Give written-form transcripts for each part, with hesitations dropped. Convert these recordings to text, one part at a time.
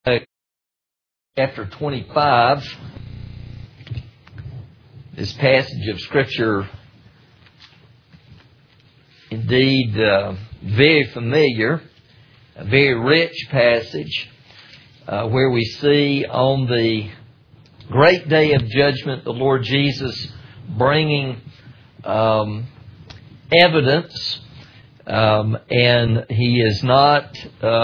Chapter 25, this passage of Scripture, indeed very familiar, a very rich passage, where we see on the great day of judgment the Lord Jesus bringing evidence, and He is not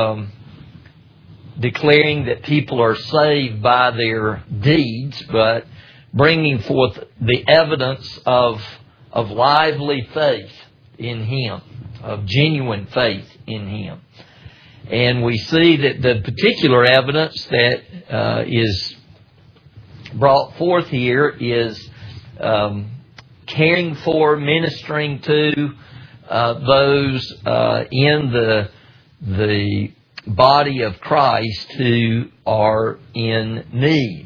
declaring that people are saved by their deeds, but bringing forth the evidence of lively faith in Him, of genuine faith in Him. And we see that the particular evidence that is brought forth here is caring for, ministering to those in the body of Christ who are in need.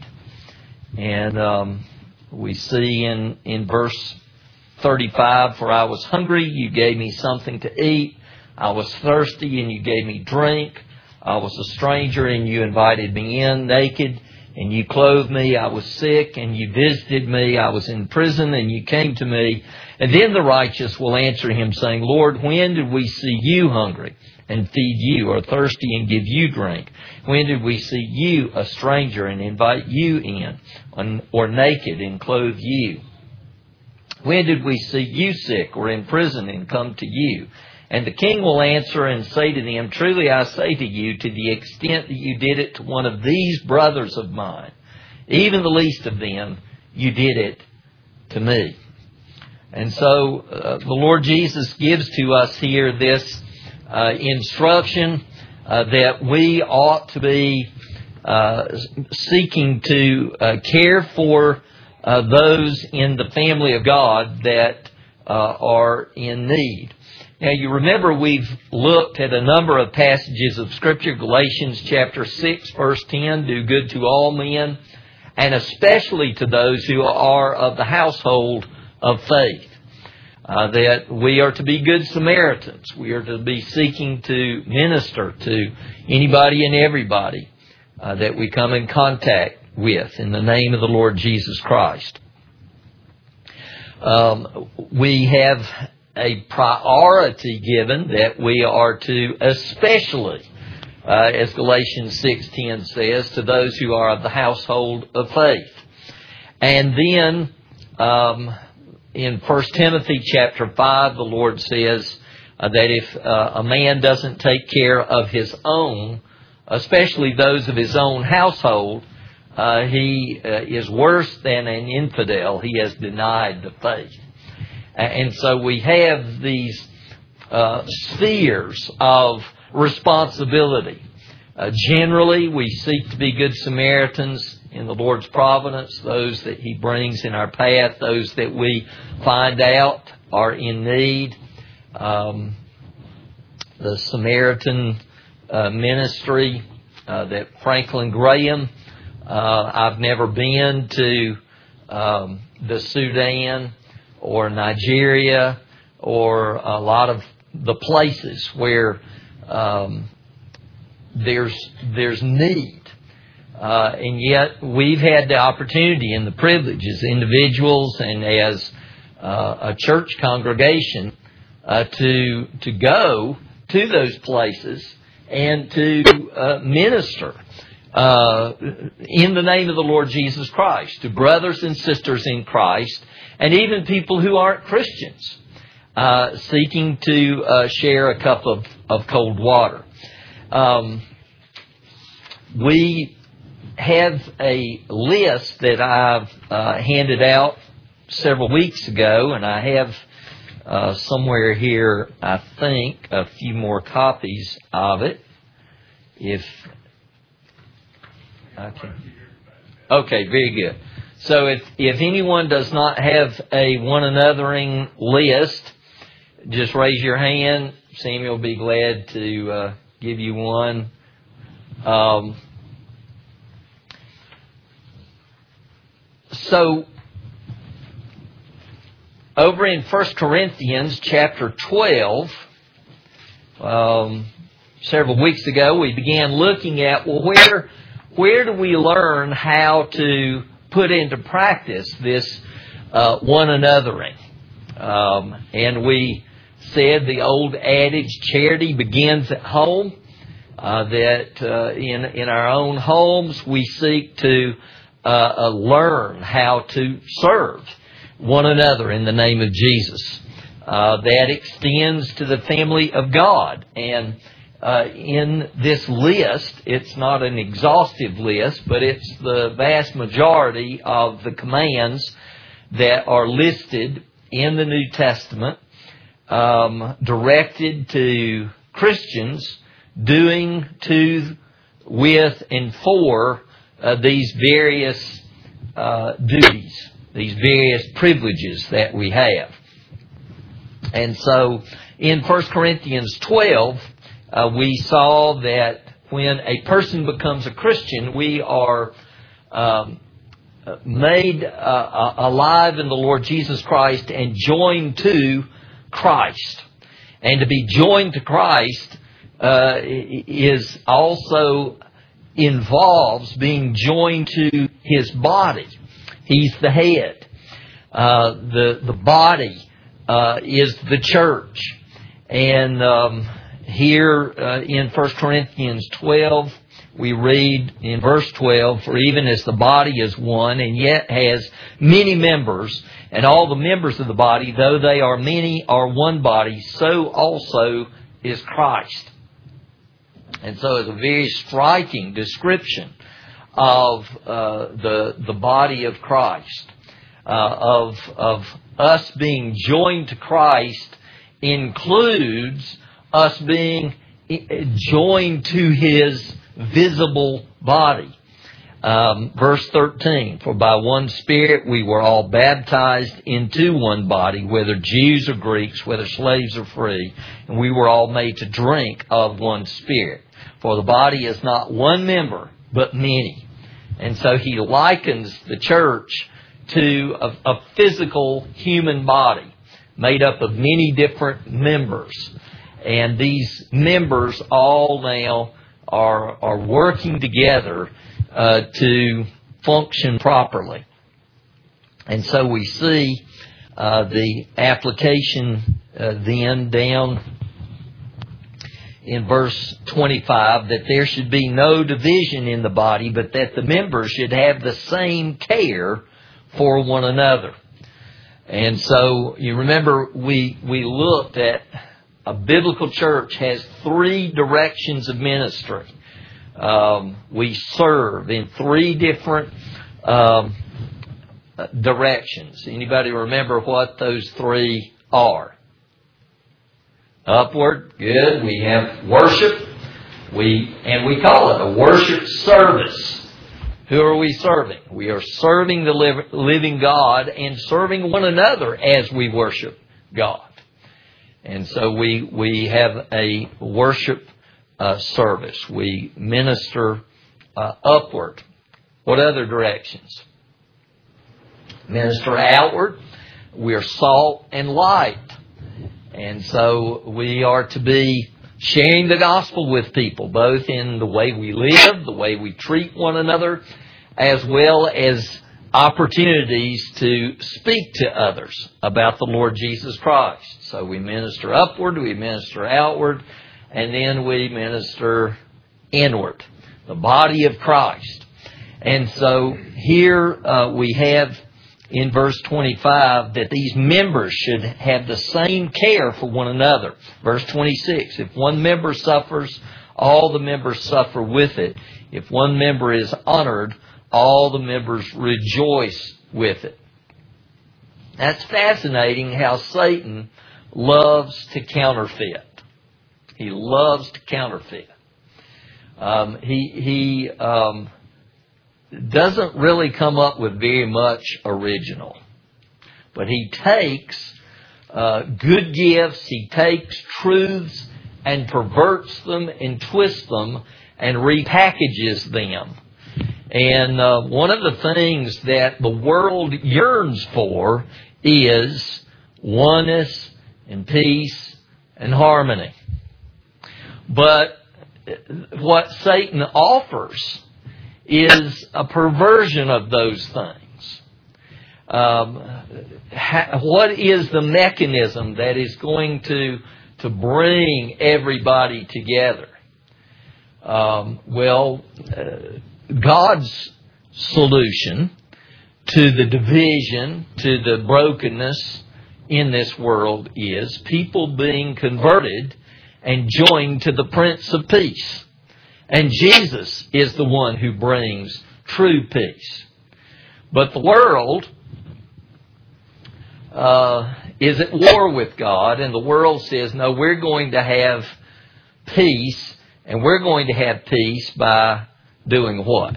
And we see in verse 35, "For I was hungry, you gave me something to eat. I was thirsty, and you gave me drink. I was a stranger, and you invited me in. Naked, and you clothed me. I was sick, and you visited me. I was in prison, and you came to me." And then the righteous will answer Him, saying, "Lord, when did we see you hungry and feed you, or thirsty and give you drink? When did we see you a stranger and invite you in, or naked and clothe you? When did we see you sick or in prison and come to you?" And the king will answer and say to them, "Truly I say to you, to the extent that you did it to one of these brothers of mine, even the least of them, you did it to me." And so the Lord Jesus gives to us here this instruction that we ought to be seeking to care for those in the family of God that are in need. Now, you remember we've looked at a number of passages of Scripture. Galatians chapter 6, verse 10, "Do good to all men, and especially to those who are of the household of faith." That we are to be good Samaritans. We are to be seeking to minister to anybody and everybody that we come in contact with in the name of the Lord Jesus Christ. We have a priority given that we are to especially, as Galatians 6:10 says, to those who are of the household of faith. And then in 1 Timothy chapter 5, the Lord says that if a man doesn't take care of his own, especially those of his own household, he is worse than an infidel. He has denied the faith. And so we have these spheres of responsibility. Generally, we seek to be good Samaritans in the Lord's providence, those that He brings in our path, those that we find out are in need. The Samaritan ministry that Franklin Graham, I've never been to the Sudan or Nigeria or a lot of the places where there's need. And yet we've had the opportunity and the privilege as individuals and as a church congregation to go to those places and to minister in the name of the Lord Jesus Christ to brothers and sisters in Christ, and even people who aren't Christians, seeking to share a cup of cold water. We have a list that I've handed out several weeks ago, and I have somewhere here, I think, a few more copies of it. Okay, very good. So if anyone does not have a one anothering list, just raise your hand. Samuel will be glad to give you one. So over in 1 Corinthians chapter 12, several weeks ago, we began looking at, well, where do we learn how to put into practice this one anothering? And we said the old adage, charity begins at home, that in our own homes we seek to learn how to serve one another in the name of Jesus. That extends to the family of God. And in this list, it's not an exhaustive list, but it's the vast majority of the commands that are listed in the New Testament, directed to Christians doing to, with, and for these various duties, these various privileges that we have. And so in 1 Corinthians 12, we saw that when a person becomes a Christian, we are made alive in the Lord Jesus Christ and joined to Christ. And to be joined to Christ is also involves being joined to His body. He's the head. The body is the church. And here in 1 Corinthians 12, we read in verse 12, "For even as the body is one and yet has many members, and all the members of the body, though they are many, are one body, so also is Christ." And so it's a very striking description of the body of Christ, of us being joined to Christ includes us being joined to His visible body. Verse 13, "For by one Spirit we were all baptized into one body, whether Jews or Greeks, whether slaves or free, and we were all made to drink of one Spirit. For the body is not one member, but many." And so he likens the church to a physical human body made up of many different members. And these members all now are working together to function properly. And so we see the application then down in verse 25, that there should be no division in the body, but that the members should have the same care for one another. And so you remember we looked at a biblical church has three directions of ministry. We serve in three different directions. Anybody remember what those three are? Upward, good. We have worship. We call it a worship service. Who are we serving? We are serving the living God and serving one another as we worship God. And so we have a worship service. We minister upward. What other directions? Minister outward. We are salt and light. And so we are to be sharing the gospel with people, both in the way we live, the way we treat one another, as well as opportunities to speak to others about the Lord Jesus Christ. So we minister upward, we minister outward, and then we minister inward, the body of Christ. And so here we have in verse 25 that these members should have the same care for one another. Verse 26, "If one member suffers, all the members suffer with it. If one member is honored, all the members rejoice with it." That's fascinating how Satan loves to counterfeit. He loves to counterfeit. He doesn't really come up with very much original. But he takes good gifts, he takes truths and perverts them and twists them and repackages them. And one of the things that the world yearns for is oneness and peace and harmony. But what Satan offers is a perversion of those things. What is the mechanism that is going to bring everybody together? God's solution to the division, to the brokenness in this world is people being converted and joined to the Prince of Peace. And Jesus is the one who brings true peace. But the world is at war with God, and the world says, no, we're going to have peace, and we're going to have peace by doing what?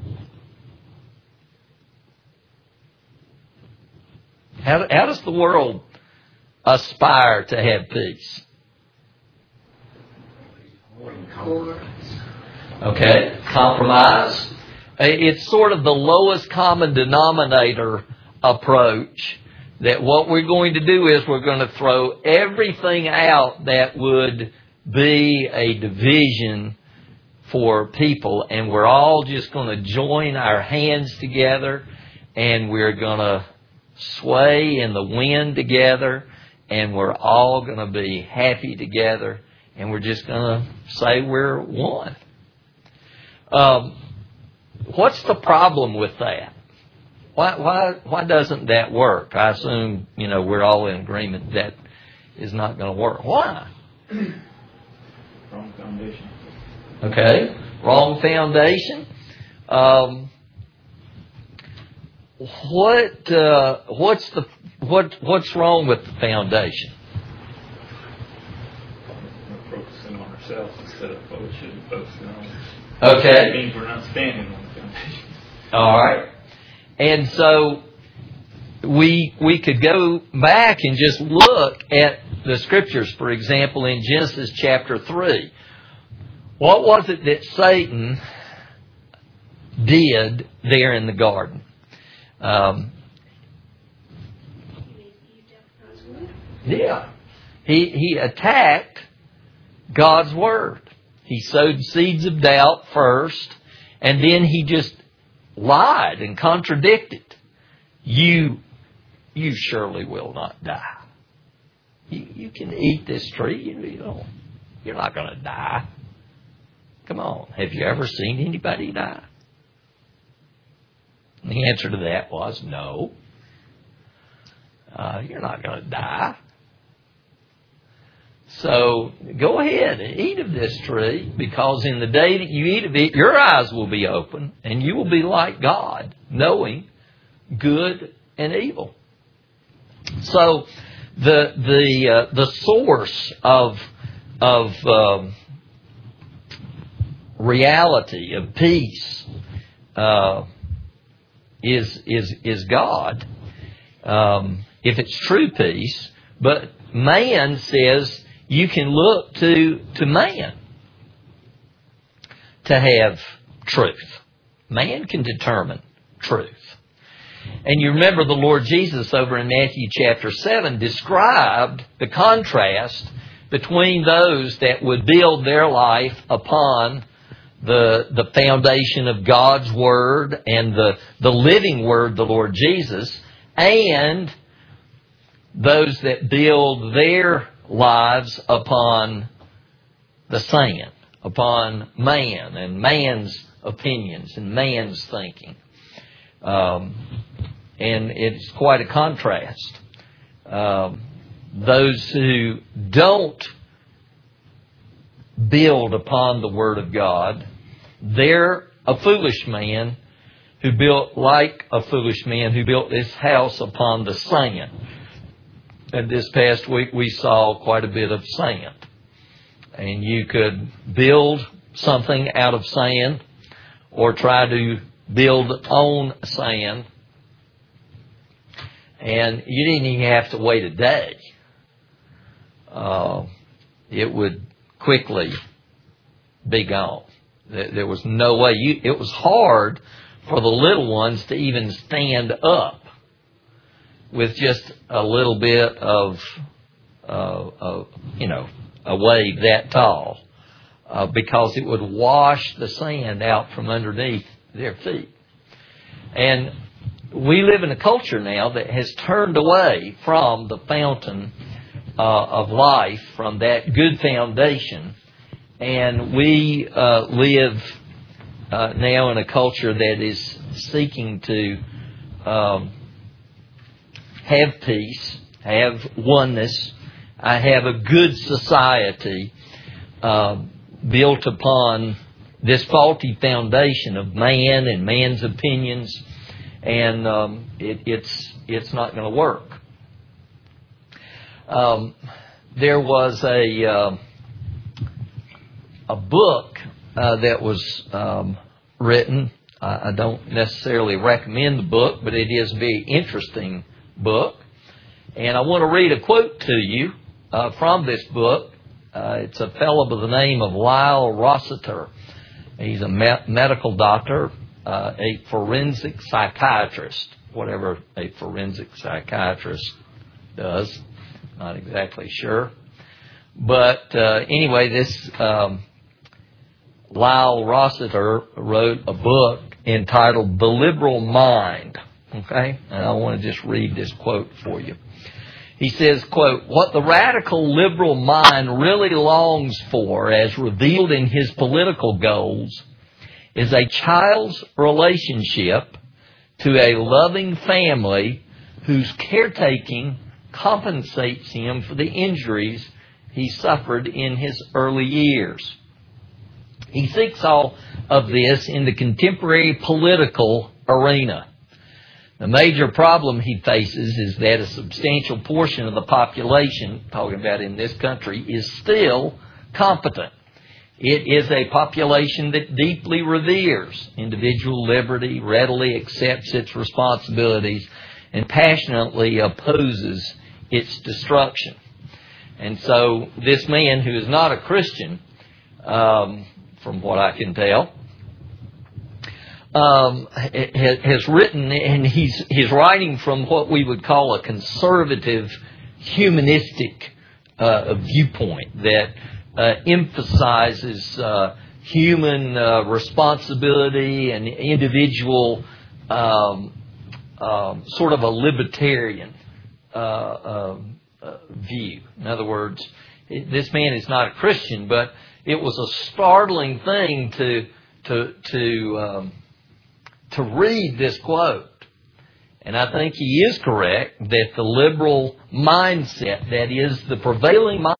How does the world aspire to have peace? Okay, compromise. It's sort of the lowest common denominator approach, that what we're going to do is we're going to throw everything out that would be a division for people, and we're all just going to join our hands together, and we're going to sway in the wind together, and we're all going to be happy together, and we're just going to say we're one. What's the problem with that? Why doesn't that work? I assume, we're all in agreement that is not going to work. Why? Wrong foundation. Okay, wrong foundation. What's wrong with the foundation? We're focusing on ourselves instead of focusing on. Okay. That means we're not standing on the foundation. All right. And so we could go back and just look at the Scriptures, for example, in Genesis chapter 3. What was it that Satan did there in the garden? He attacked God's Word. He sowed seeds of doubt first, and then he just lied and contradicted. You surely will not die. You can eat this tree. You're not going to die. Come on. Have you ever seen anybody die? And the answer to that was no. You're not going to die. So go ahead and eat of this tree, because in the day that you eat of it, your eyes will be open, and you will be like God, knowing good and evil. So the source of reality, of peace, is God, if it's true peace. But man says you can look to man to have truth. Man can determine truth. And you remember the Lord Jesus over in Matthew chapter 7 described the contrast between those that would build their life upon the foundation of God's Word and the living Word, the Lord Jesus, and those that build their lives upon the sand, upon man and man's opinions and man's thinking. And it's quite a contrast. Those who don't build upon the Word of God, they're a foolish man who built like a foolish man who built this house upon the sand. And this past week we saw quite a bit of sand. And you could build something out of sand or try to build on sand. And you didn't even have to wait a day. It would quickly be gone. There was no way. It was hard for the little ones to even stand up with just a little bit of a wave that tall. because it would wash the sand out from underneath their feet. And we live in a culture now that has turned away from the fountain of life, from that good foundation, and we live now in a culture that is seeking to have peace, have oneness, have a good society built upon this faulty foundation of man and man's opinions, and it's not going to work. There was a book that was written. I don't necessarily recommend the book, but it is a very interesting book. And I want to read a quote to you from this book. It's a fellow by the name of Lyle Rossiter. He's a medical doctor, a forensic psychiatrist, whatever a forensic psychiatrist does. Not exactly sure. But anyway, this Lyle Rossiter wrote a book entitled The Liberal Mind. Okay? And I want to just read this quote for you. He says, quote, "What the radical liberal mind really longs for, as revealed in his political goals, is a child's relationship to a loving family whose caretaking compensates him for the injuries he suffered in his early years. He seeks all of this in the contemporary political arena. The major problem he faces is that a substantial portion of the population, talking about in this country, is still competent. It is a population that deeply reveres individual liberty, readily accepts its responsibilities, and passionately opposes its destruction." And so this man, who is not a Christian, from what I can tell, has written, and he's writing from what we would call a conservative, humanistic viewpoint that emphasizes human responsibility and individual, sort of a libertarian view. In other words, this man is not a Christian, but it was a startling thing to read this quote. And I think he is correct that the liberal mindset, that is the prevailing